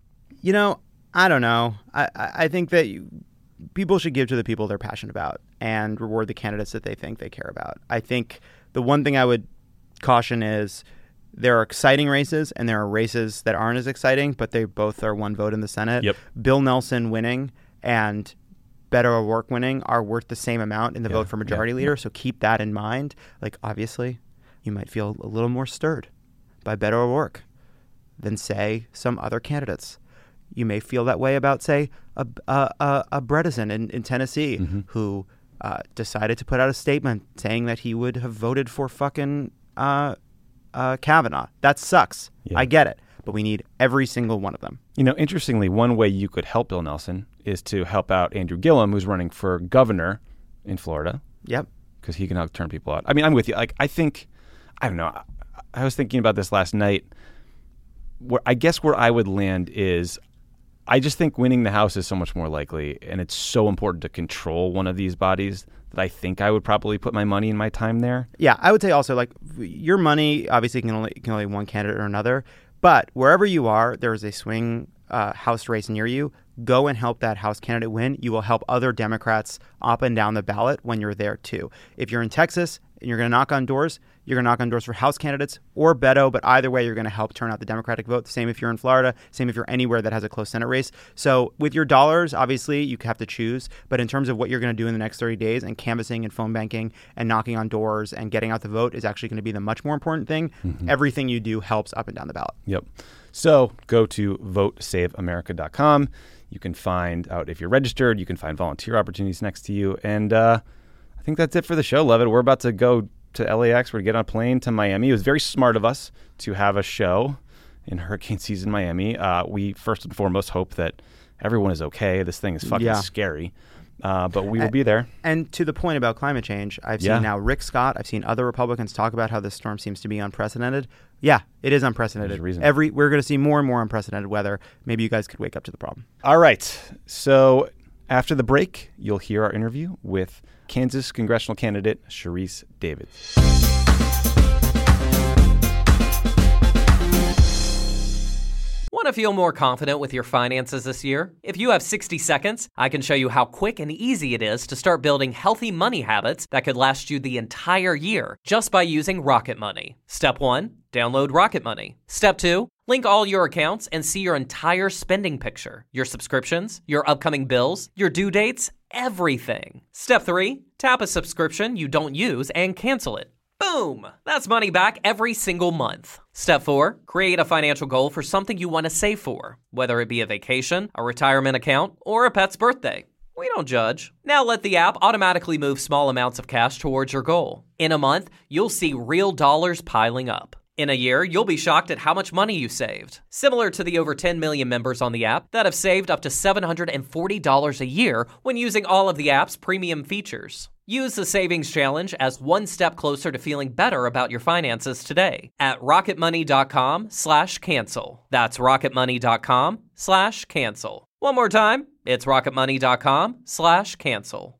You know, I don't know. I, I think that you, people should give to the people they're passionate about and reward the candidates that they think they care about. I think the one thing I would caution is there are exciting races and there are races that aren't as exciting, but they both are one vote in the Senate.
Yep.
Bill Nelson winning and Beto O'Rourke winning are worth the same amount in the
Yeah,
vote for majority
yeah,
leader.
yeah.
So keep that in mind. Like, obviously, you might feel a little more stirred by Beto O'Rourke than, say, some other candidates. You may feel that way about, say, a, a, a, a Bredesen in, in Tennessee
Mm-hmm.
who uh, decided to put out a statement saying that he would have voted for fucking uh, uh, Kavanaugh. That sucks.
Yeah.
I get it. But we need every single one of them.
You know, interestingly, one way you could help Bill Nelson is to help out Andrew Gillum, who's running for governor in Florida,
Yep.
because he can help turn people out. I mean, I'm with you. Like, I think, I don't know. I, I was thinking about this last night. Where I guess where I would land is, I just think winning the House is so much more likely, and it's so important to control one of these bodies that I think I would probably put my money and my time there.
Yeah, I would say also, like, your money obviously can only can only one candidate or another. But wherever you are, there is a swing uh, House race near you. Go and help that House candidate win. You will help other Democrats up and down the ballot when you're there, too. If you're in Texas and you're going to knock on doors, you're going to knock on doors for House candidates or Beto. But either way, you're going to help turn out the Democratic vote. Same if you're in Florida. Same if you're anywhere that has a close Senate race. So with your dollars, obviously, you have to choose. But in terms of what you're going to do in the next thirty days and canvassing and phone banking and knocking on doors and getting out the vote is actually going to be the much more important thing. Mm-hmm. Everything you do helps up and down the ballot.
Yep. So go to vote save america dot com. You can find out if you're registered. You can find volunteer opportunities next to you. And uh, I think that's it for the show, Levitt. We're about to go to L A X. We're going to get on a plane to Miami. It was very smart of us to have a show in hurricane season Miami. Uh, we first and foremost hope that everyone is okay. This thing is fucking
Yeah.
scary. Uh, but we will be there.
And to the point about climate change, I've seen
Yeah.
now Rick Scott, I've seen other Republicans talk about how this storm seems to be unprecedented. Yeah, it is unprecedented.
There's a reason.
Every we're going to see more and more unprecedented weather. Maybe you guys could wake up to the problem.
All right. So after the break, you'll hear our interview with Kansas congressional candidate Sharice Davids.
Want to feel more confident with your finances this year? If you have sixty seconds, I can show you how quick and easy it is to start building healthy money habits that could last you the entire year just by using Rocket Money. Step one, download Rocket Money. Step two, link all your accounts and see your entire spending picture, your subscriptions, your upcoming bills, your due dates, everything. Step three, tap a subscription you don't use and cancel it. Boom! That's money back every single month. Step four, create a financial goal for something you want to save for, whether it be a vacation, a retirement account, or a pet's birthday. We don't judge. Now let the app automatically move small amounts of cash towards your goal. In a month, you'll see real dollars piling up. In a year, you'll be shocked at how much money you saved. Similar to the over ten million members on the app that have saved up to seven hundred forty dollars a year when using all of the app's premium features. Use the Savings Challenge as one step closer to feeling better about your finances today at rocketmoney.com slash cancel. That's rocketmoney.com slash cancel. One more time, it's rocketmoney.com slash cancel.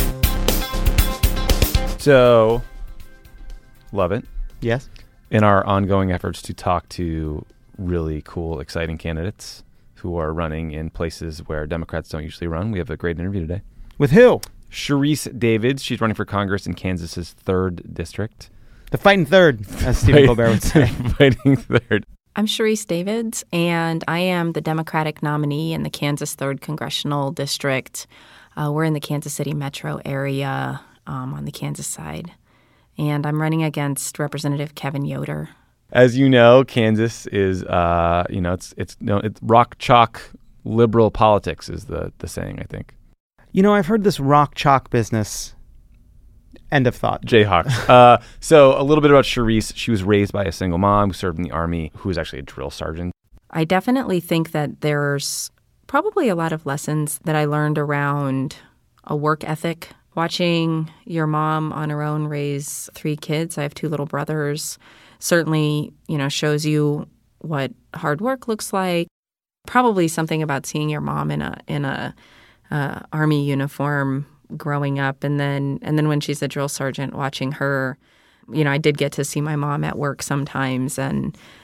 So, love it.
Yes.
In our ongoing efforts to talk to really cool, exciting candidates who are running in places where Democrats don't usually run, we have a great interview today.
With who?
Sharice Davids. She's running for Congress in Kansas's third district.
The fighting third, as Stephen Colbert would say.
Fighting third.
I'm Sharice Davids, and I am the Democratic nominee in the Kansas third Congressional District. Uh, we're in the Kansas City metro area um, on the Kansas side. And I'm running against Representative Kevin Yoder.
As you know, Kansas is, uh, you know, it's it's no, it's rock chalk liberal politics is the the saying, I think.
You know, I've heard this rock chalk business. End of thought.
Jayhawks. uh, so a little bit about Sharice. She was raised by a single mom who served in the Army, who was actually a drill sergeant.
I definitely think that there's probably a lot of lessons that I learned around a work ethic. Watching your mom on her own raise three kids, I have two little brothers, certainly, you know, shows you what hard work looks like. Probably something about seeing your mom in a in a uh, Army uniform growing up, and then and then when she's a drill sergeant, watching her. You know, I did get to see my mom at work sometimes, and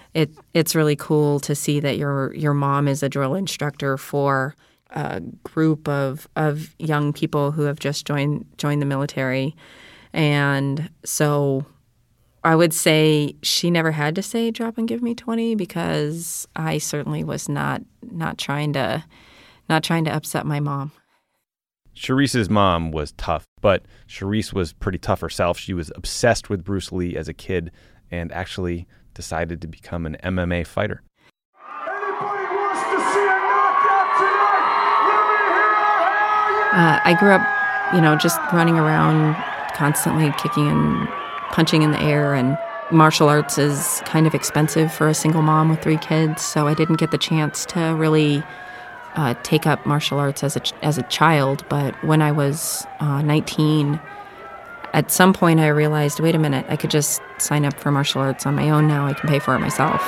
it it's really cool to see that your your mom is a drill instructor for a group of of young people who have just joined joined the military. And so I would say she never had to say drop and give me twenty, because I certainly was not not trying to not trying to upset my mom.
Charisse's mom was tough, but Charisse was pretty tough herself. She was obsessed with Bruce Lee as a kid and actually decided to become an M M A fighter.
Anybody wants to see a knockout tonight? Let me hear a hell yeah!
Uh, I grew up, you know, just running around, constantly kicking and punching in the air, and martial arts is kind of expensive for a single mom with three kids, so I didn't get the chance to really uh, take up martial arts as a ch- as a child. But when I was uh, nineteen, at some point I realized, wait a minute, I could just sign up for martial arts on my own now. I can pay for it myself.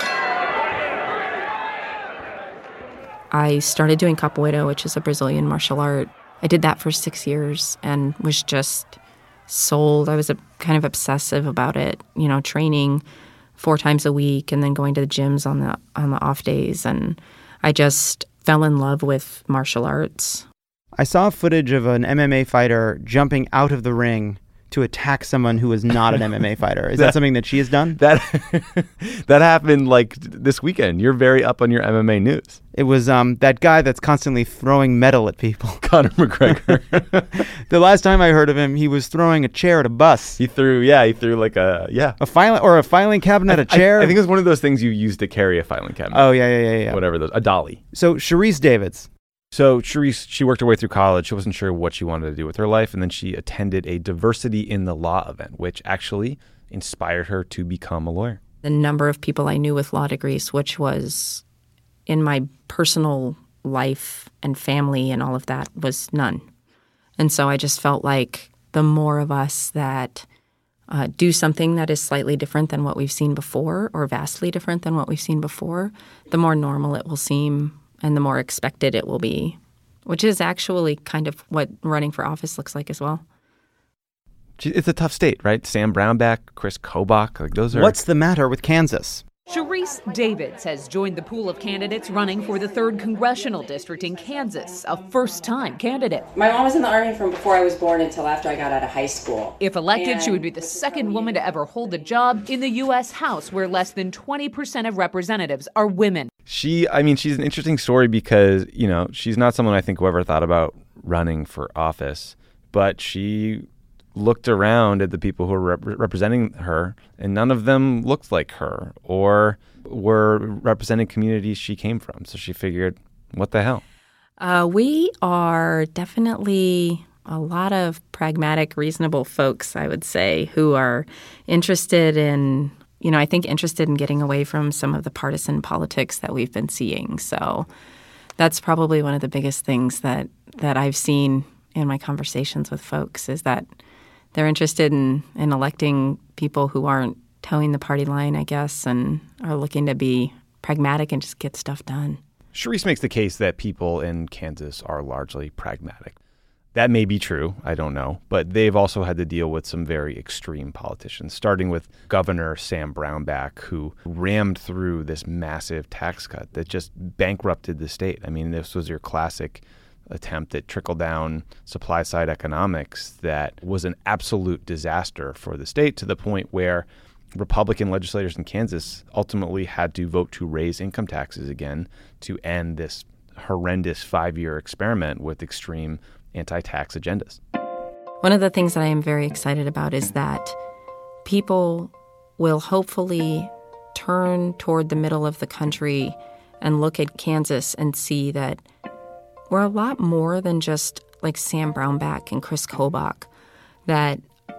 I started doing capoeira, which is a Brazilian martial art. I did that for six years and was just sold. I was a, kind of obsessive about it, you know, training four times a week and then going to the gyms on the on the off days. And I just fell in love with martial arts.
I saw footage of an M M A fighter jumping out of the ring to attack someone who was not an M M A fighter. Is that, that something that she has done?
That that happened like this weekend. You're very up on your M M A news.
It was um, that guy that's constantly throwing metal at people.
Conor McGregor.
The last time I heard of him, he was throwing a chair at a bus.
He threw, yeah, he threw like a, yeah.
A filing, or a filing cabinet,
I,
a chair.
I, I think it was one of those things you use to carry a filing cabinet.
Oh, yeah, yeah, yeah, yeah.
Whatever those, a dolly.
So Charisse Davids.
So Charisse, she worked her way through college. She wasn't sure what she wanted to do with her life. And then she attended a diversity in the law event, which actually inspired her to become a lawyer.
The number of people I knew with law degrees, which was in my personal life and family and all of that, was none. And so I just felt like the more of us that uh, do something that is slightly different than what we've seen before, or vastly different than what we've seen before, the more normal it will seem and the more expected it will be, which is actually kind of what running for office looks like as well.
It's a tough state, right? Sam Brownback, Chris Kobach, like those are...
What's the matter with Kansas?
Charisse Davids has joined the pool of candidates running for the third congressional district in Kansas, a first-time candidate.
My mom was in the Army from before I was born until after I got out of high school.
If elected,
And
she would be the second woman to ever hold a job in the U S House, where less than twenty percent of representatives are women.
She, I mean, she's an interesting story because, you know, she's not someone I think who ever thought about running for office, but she looked around at the people who were rep- representing her, and none of them looked like her or were representing communities she came from. So she figured, what the hell?
Uh, we are definitely a lot of pragmatic, reasonable folks, I would say, who are interested in, you know, I think interested in getting away from some of the partisan politics that we've been seeing. So that's probably one of the biggest things that, that I've seen in my conversations with folks, is that they're interested in, in electing people who aren't towing the party line, I guess, and are looking to be pragmatic and just get stuff done.
Charisse makes the case that people in Kansas are largely pragmatic. That may be true, I don't know, but they've also had to deal with some very extreme politicians, starting with Governor Sam Brownback, who rammed through this massive tax cut that just bankrupted the state. I mean, this was your classic attempt at trickle-down supply-side economics that was an absolute disaster for the state, to the point where Republican legislators in Kansas ultimately had to vote to raise income taxes again to end this horrendous five-year experiment with extreme anti-tax agendas.
One of the things that I am very excited about is that people will hopefully turn toward the middle of the country and look at Kansas and see that we're a lot more than just like Sam Brownback and Chris Kobach, that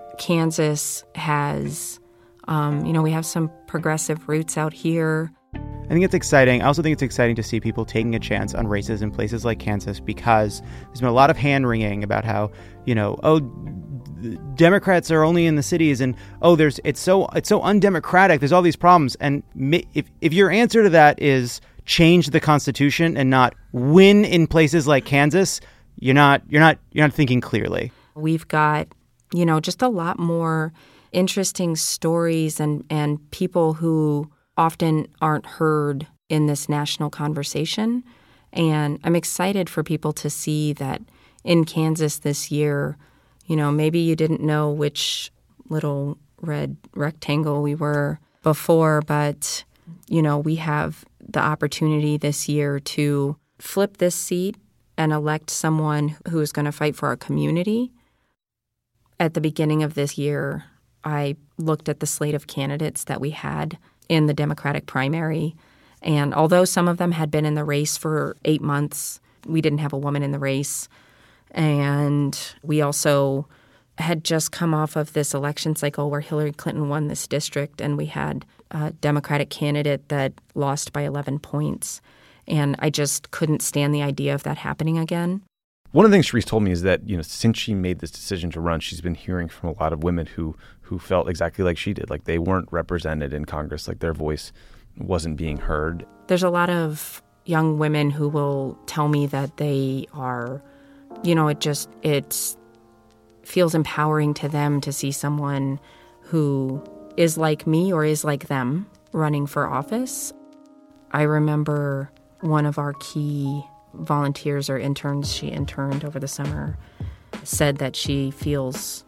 Kansas has, um, you know, we have some progressive roots out here.
I think it's exciting. I also think it's exciting to see people taking a chance on races in places like Kansas, because there's been a lot of hand-wringing about how, you know, oh, Democrats are only in the cities, and oh, there's it's so it's so undemocratic. There's all these problems, and if if your answer to that is change the Constitution and not win in places like Kansas, you're not you're not you're not thinking clearly.
We've got, you know, just a lot more interesting stories and, and people who often aren't heard in this national conversation. And I'm excited for people to see that in Kansas this year, you know, maybe you didn't know which little red rectangle we were before, but, you know, we have the opportunity this year to flip this seat and elect someone who is going to fight for our community. At the beginning of this year, I looked at the slate of candidates that we had in the Democratic primary, and although some of them had been in the race for eight months, we didn't have a woman in the race. And we also had just come off of this election cycle where Hillary Clinton won this district, and we had a Democratic candidate that lost by eleven points. And I just couldn't stand the idea of that happening again.
One of the things Sharice told me is that, you know, since she made this decision to run, she's been hearing from a lot of women who who felt exactly like she did, like they weren't represented in Congress, like their voice wasn't being heard.
There's a lot of young women who will tell me that they are, you know, it just, it feels empowering to them to see someone who is like me or is like them running for office. I remember one of our key volunteers or interns, she interned over the summer, said that she feels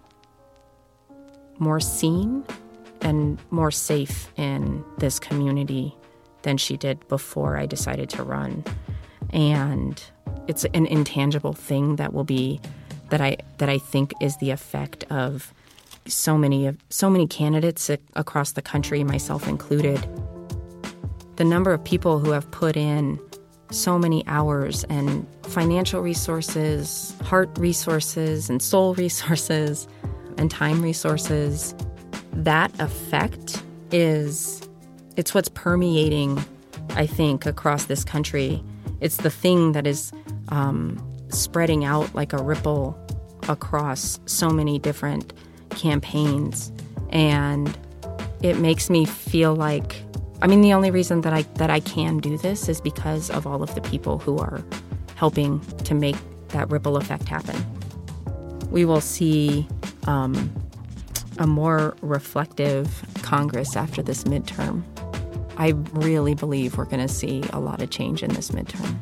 more seen and more safe in this community than she did before I decided to run. And it's an intangible thing that will be that I that I think is the effect of so many of so many candidates across the country, myself included. The number of people who have put in so many hours and financial resources, heart resources, and soul resources, and time resources, that effect is, it's what's permeating, I think, across this country. It's the thing that is um, spreading out like a ripple across so many different campaigns. And it makes me feel like, I mean, the only reason that I that I can do this is because of all of the people who are helping to make that ripple effect happen. We will see um, a more reflective Congress after this midterm. I really believe we're going to see a lot of change in this midterm.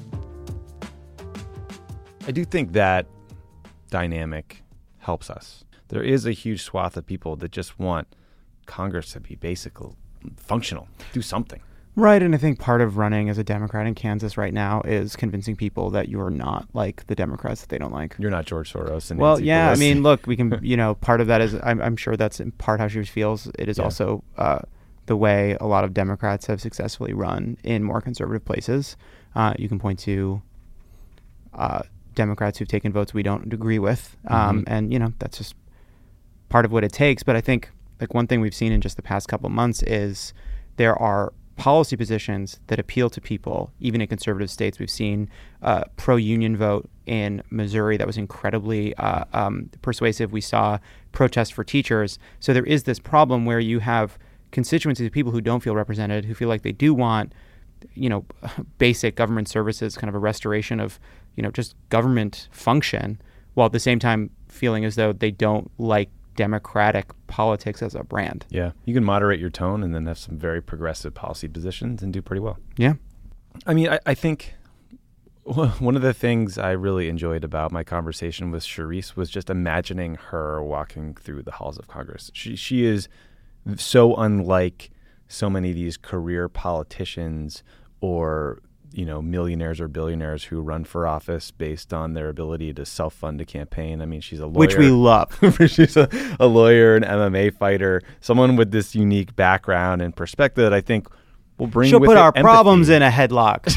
I do think that dynamic helps us. There is a huge swath of people that just want Congress to be basically functional, do something.
Right, and I think part of running as a Democrat in Kansas right now is convincing people that you are not like the Democrats that they don't like.
You're not George Soros and
Well,
Nancy
yeah,
Pelosi.
I mean, look, we can, you know, part of that is, I'm, I'm sure that's in part how she feels. It is
Yeah.
also uh, the way a lot of Democrats have successfully run in more conservative places. Uh, you can point to uh, Democrats who've taken votes we don't agree with, um,
Mm-hmm.
and, you know, that's just part of what it takes. But I think, like, one thing we've seen in just the past couple months is there are policy positions that appeal to people, even in conservative states. We've seen a pro-union vote in Missouri that was incredibly uh, um, persuasive. We saw protests for teachers. So there is this problem where you have constituencies of people who don't feel represented, who feel like they do want, you know, basic government services, kind of a restoration of, you know, just government function, while at the same time feeling as though they don't like democratic politics as a brand.
Yeah, you can moderate your tone and then have some very progressive policy positions and do pretty well.
Yeah.
I mean, I, I think one of the things I really enjoyed about my conversation with Sharice was just imagining her walking through the halls of Congress. She she is so unlike so many of these career politicians or, you know, millionaires or billionaires who run for office based on their ability to self-fund a campaign. I mean, she's a lawyer.
Which we love.
She's a, a lawyer, an M M A fighter, someone with this unique background and perspective that I think will bring
She'll
with
put
it
our
empathy.
problems in a headlock.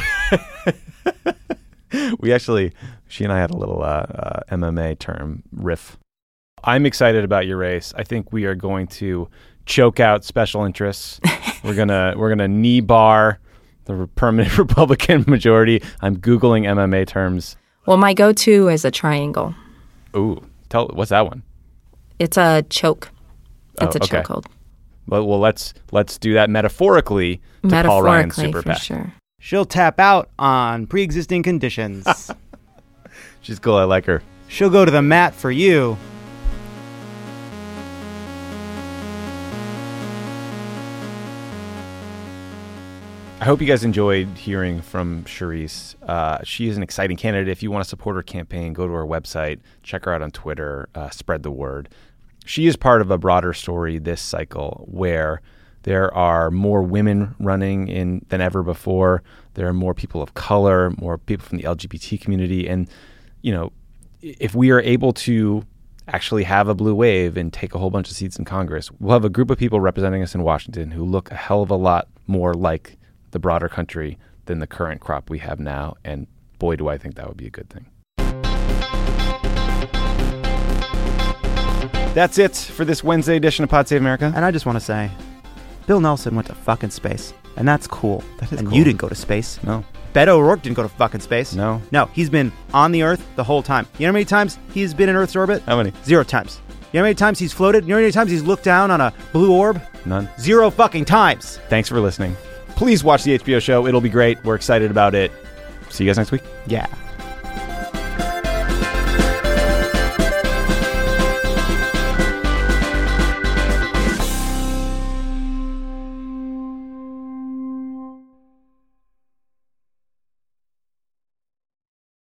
We actually, she and I had a little uh, uh, M M A term riff. I'm excited about your race. I think we are going to choke out special interests. we're gonna we're gonna knee bar the permanent Republican majority. I'm Googling M M A terms.
Well, my go-to is a triangle.
Ooh, tell what's that one?
It's a choke. It's
Oh,
a
okay.
chokehold.
Well, well, let's let's do that metaphorically to Paul Ryan's
Metaphorically,
super
for
PAC.
sure.
She'll tap out on pre-existing conditions.
She's cool. I like her.
She'll go to the mat for you.
I hope you guys enjoyed hearing from Charisse. Uh, she is an exciting candidate. If you want to support her campaign, go to her website, check her out on Twitter, uh, spread the word. She is part of a broader story this cycle where there are more women running in than ever before. There are more people of color, more people from the L G B T community. And, you know, if we are able to actually have a blue wave and take a whole bunch of seats in Congress, we'll have a group of people representing us in Washington who look a hell of a lot more like the broader country than the current crop we have now. And boy, do I think that would be a good thing. That's it for this Wednesday edition of Pod Save America.
And I just want to say, Bill Nelson went to fucking space, and that's cool.
That is
and
cool.
you didn't go to space.
No.
Beto O'Rourke didn't go to fucking space.
No.
No, he's been on the Earth the whole time. You know how many times he's been in Earth's orbit?
How many?
Zero times. You know how many times he's floated? You know how many times he's looked down on a blue orb?
None.
Zero fucking times.
Thanks for listening. Please watch the H B O show. It'll be great. We're excited about it. See you guys next week.
Yeah.